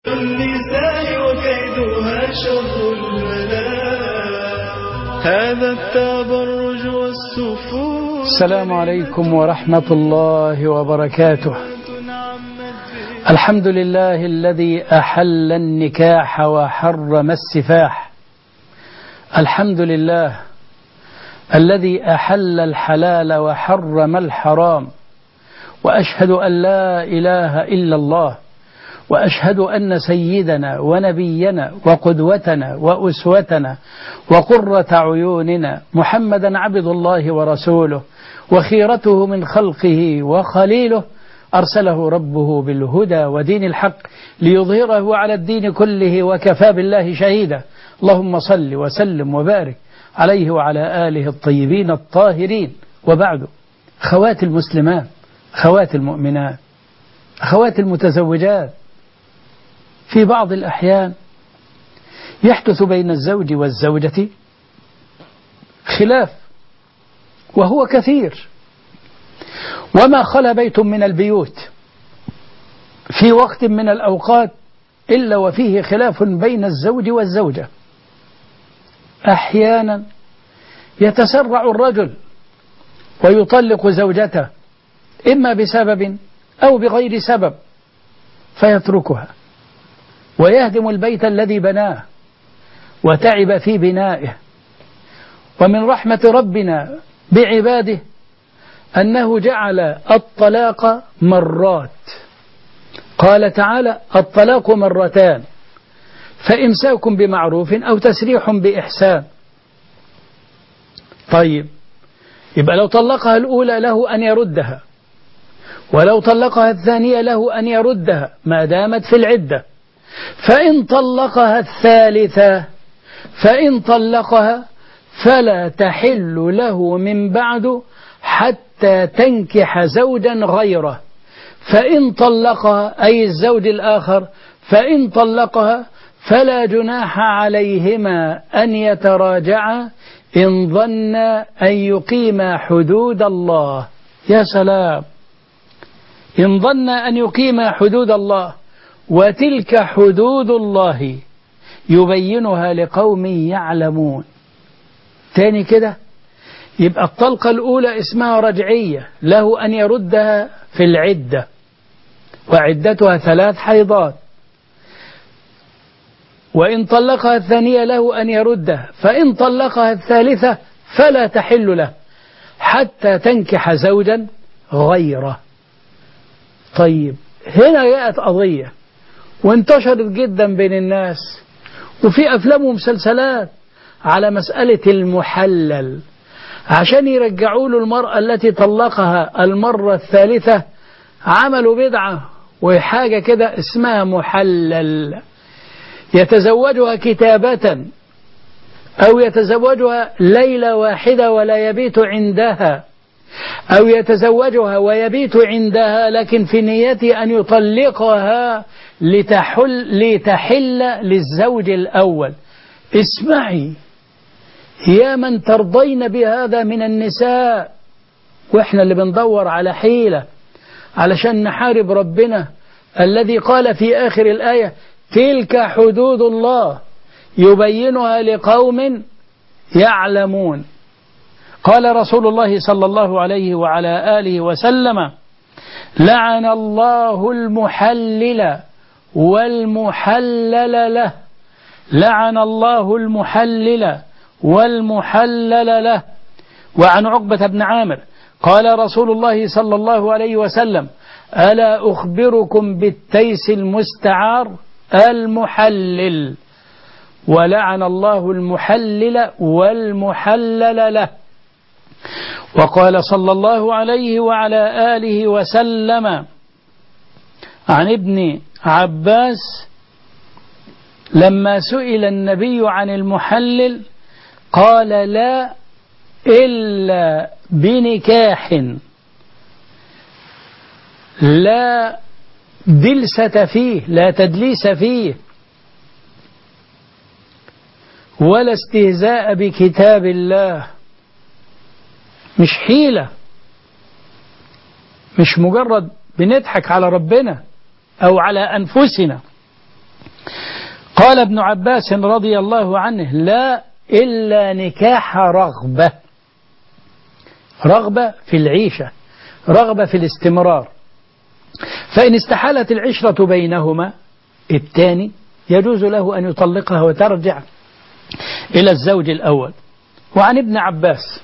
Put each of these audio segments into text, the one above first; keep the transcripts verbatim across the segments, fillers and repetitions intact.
النساء وكيدها شر البلاء، هذا التبرج والسفور. السلام عليكم ورحمة الله وبركاته. الحمد لله الذي أحل النكاح وحرم السفاح. الحمد لله الذي أحل الحلال وحرم الحرام. وأشهد أن لا إله إلا الله، وأشهد أن سيدنا ونبينا وقدوتنا وأسوتنا وقرة عيوننا محمدا عبد الله ورسوله وخيرته من خلقه وخليله، أرسله ربه بالهدى ودين الحق ليظهره على الدين كله وكفى بالله شهيدا. اللهم صل وسلم وبارك عليه وعلى آله الطيبين الطاهرين. وبعد، أخوات المسلمات، أخوات المؤمنات، أخوات المتزوجات، في بعض الأحيان يحدث بين الزوج والزوجة خلاف، وهو كثير، وما خلا بيت من البيوت في وقت من الأوقات إلا وفيه خلاف بين الزوج والزوجة. أحيانا يتسرع الرجل ويطلق زوجته إما بسبب أو بغير سبب فيتركها ويهدم البيت الذي بناه وتعب في بنائه. ومن رحمة ربنا بعباده أنه جعل الطلاق مرات. قال تعالى: الطلاق مرتان، فإمساك بمعروف أو تسريح بإحسان. طيب، يبقى لو طلقها الأولى له أن يردها، ولو طلقها الثانية له أن يردها ما دامت في العدة. فإن طلقها الثالثة فإن طلقها فلا تحل له من بعد حتى تنكح زوجا غيره. فإن طلقها أي الزوج الآخر فإن طلقها فلا جناح عليهما أن يتراجعا إن ظن أن يقيما حدود الله. يا سلام، إن ظن أن يقيما حدود الله، وتلك حدود الله يبينها لقوم يعلمون. تاني كده، يبقى الطلقة الأولى اسمها رجعية، له أن يردها في العدة، وعدتها ثلاث حيضات. وإن طلقها الثانية له أن يردها، فإن طلقها الثالثة فلا تحل له حتى تنكح زوجا غيره. طيب، هنا جاءت قضية وانتشرت جدا بين الناس، وفي أفلام ومسلسلات على مسألة المحلل، عشان يرجعوا له المرأة التي طلقها المرة الثالثة. عملوا بدعة وحاجة كده اسمها محلل، يتزوجها كتابة أو يتزوجها ليلة واحدة ولا يبيت عندها، أو يتزوجها ويبيت عندها لكن في نيته أن يطلقها لتحل, لتحل للزوج الأول. اسمعي يا من ترضين بهذا من النساء، وإحنا اللي بندور على حيلة علشان نحارب ربنا الذي قال في آخر الآية: تلك حدود الله يبينها لقوم يعلمون. قال رسول الله صلى الله عليه وعلى آله وسلم: لعن الله المحلل والمحلل له. لعن الله المحلل والمحلل له. وعن عقبة بن عامر قال رسول الله صلى الله عليه وسلم: ألا أخبركم بالتيس المستعار المحلل. ولعن الله المحلل والمحلل له. وقال صلى الله عليه وعلى آله وسلم عن ابن عباس لما سئل النبي عن المحلل قال: لا إلا بنكاح لا دلسة فيه، لا تدليس فيه، ولا استهزاء بكتاب الله. مش حيلة، مش مجرد بنضحك على ربنا أو على أنفسنا. قال ابن عباس رضي الله عنه: لا إلا نكاح رغبة، رغبة في العيشة، رغبة في الاستمرار، فإن استحالت العشرة بينهما الثاني يجوز له أن يطلقها وترجع إلى الزوج الأول. وعن ابن عباس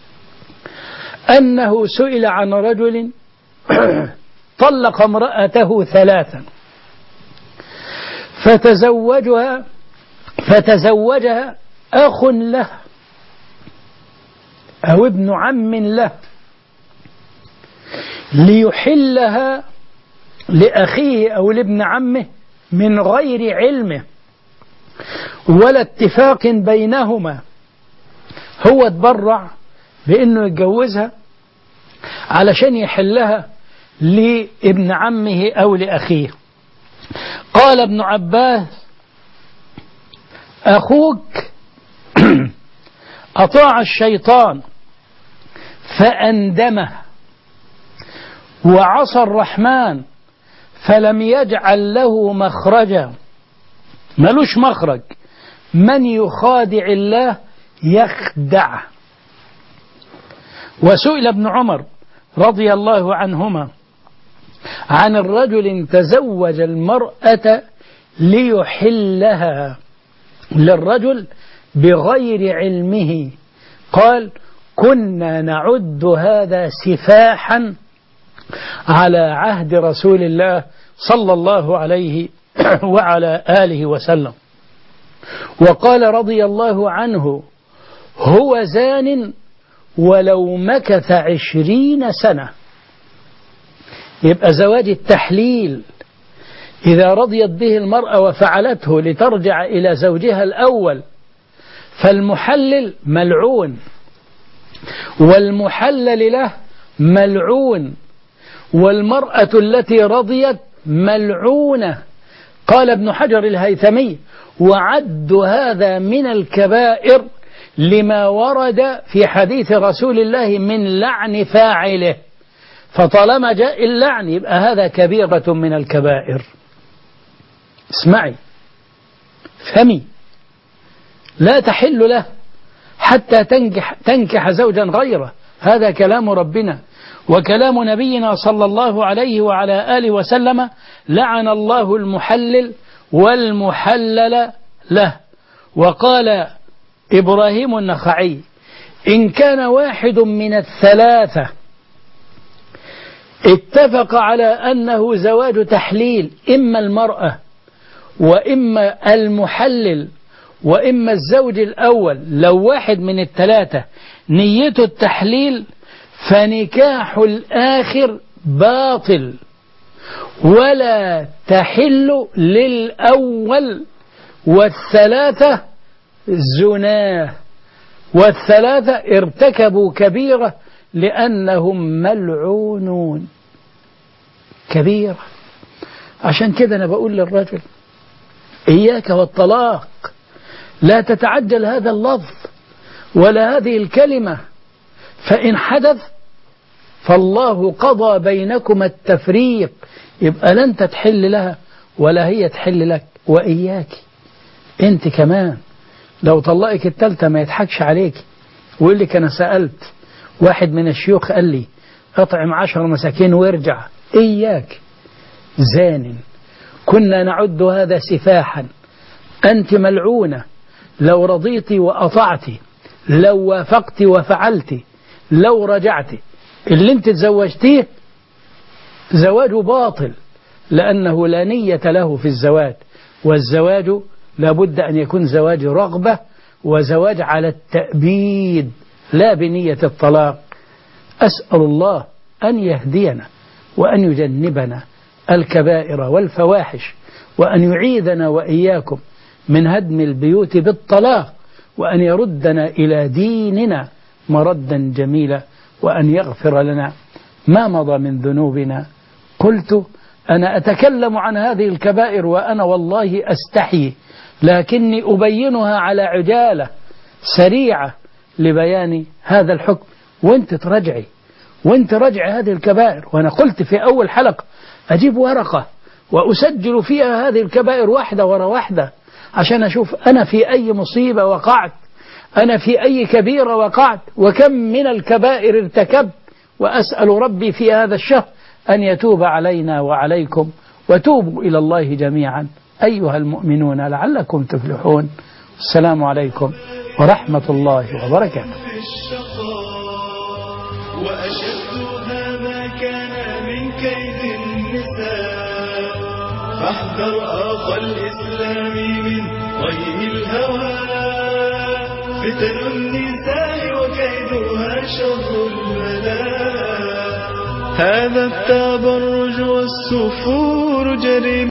أنه سئل عن رجل طلق امرأته ثلاثا فتزوجها فتزوجها أخ له أو ابن عم له ليحلها لأخيه أو لابن عمه من غير علمه ولا اتفاق بينهما، هو تبرع بأنه يتجوزها علشان يحلها لابن عمه أو لأخيه. قال ابن عباس: أخوك أطاع الشيطان فأندمه وعصى الرحمن فلم يجعل له مخرجا، ملوش مخرج، من يخادع الله يخدعه. وسئل ابن عمر رضي الله عنهما عن الرجل تزوج المرأة ليحلها للرجل بغير علمه، قال: كنا نعد هذا سفاحا على عهد رسول الله صلى الله عليه وعلى آله وسلم. وقال رضي الله عنه: هو زان ولو مكث عشرين سنة. يبقى زواج التحليل إذا رضيت به المرأة وفعلته لترجع إلى زوجها الأول فالمحلل ملعون والمحلل له ملعون والمرأة التي رضيت ملعونة. قال ابن حجر الهيثمي: وعد هذا من الكبائر لما ورد في حديث رسول الله من لعن فاعله، فطالما جاء اللعن يبقى هذا كبيرة من الكبائر. اسمعي، فمي لا تحل له حتى تنكح, تنكح زوجا غيره، هذا كلام ربنا وكلام نبينا صلى الله عليه وعلى آله وسلم: لعن الله المحلل والمحلل له. وقال إبراهيم النخعي: إن كان واحد من الثلاثة اتفق على أنه زواج تحليل، إما المرأة وإما المحلل وإما الزوج الأول، لو واحد من الثلاثة نيته التحليل فنكاح الآخر باطل ولا تحل للأول، والثلاثة زناه، والثلاثة ارتكبوا كبيرة لأنهم ملعونون. كبيرة. عشان كده أنا بقول للرجل: إياك والطلاق، لا تتعجل هذا اللفظ ولا هذه الكلمة، فإن حدث فالله قضى بينكم التفريق، يبقى لا أنت تحل لها ولا هي تحل لك. وإياك أنت كمان لو طلقك التالتة ما يضحكش عليك ويقول لك أنا سألت واحد من الشيوخ قال لي اطعم عشر مساكين وارجع. إياك زان، كنا نعد هذا سفاحا، أنت ملعونة لو رضيتي وأطعتي، لو وافقتي وفعلتي، لو رجعتي. اللي انت تزوجتيه زواجه باطل لأنه لا نية له في الزواج، والزواج لابد أن يكون زواج رغبة وزواج على التأبيد لا بنية الطلاق. أسأل الله أن يهدينا وأن يجنبنا الكبائر والفواحش، وأن يعيذنا وإياكم من هدم البيوت بالطلاق، وأن يردنا إلى ديننا مردا جميلا، وأن يغفر لنا ما مضى من ذنوبنا. قلت أنا أتكلم عن هذه الكبائر وأنا والله أستحي، لكني أبينها على عجالة سريعة لبيان هذا الحكم، وانت ترجعي وانت رجعي هذه الكبائر. وأنا قلت في أول حلقة أجيب ورقة وأسجل فيها هذه الكبائر واحدة ورا واحدة عشان أشوف أنا في أي مصيبة وقعت، أنا في أي كبيرة وقعت، وكم من الكبائر ارتكبت، وأسأل ربي في هذا الشهر أن يتوب علينا وعليكم، وتوبوا إلى الله جميعا أيها المؤمنون لعلكم تفلحون. السلام عليكم ورحمة الله وبركاته. وأشدها ما كان من كيد النساء، فاحذر أخا الإسلام من طي الهوى، فتن النساء وكيدها شر البلاء، هذا التبرج والسفور جريمة.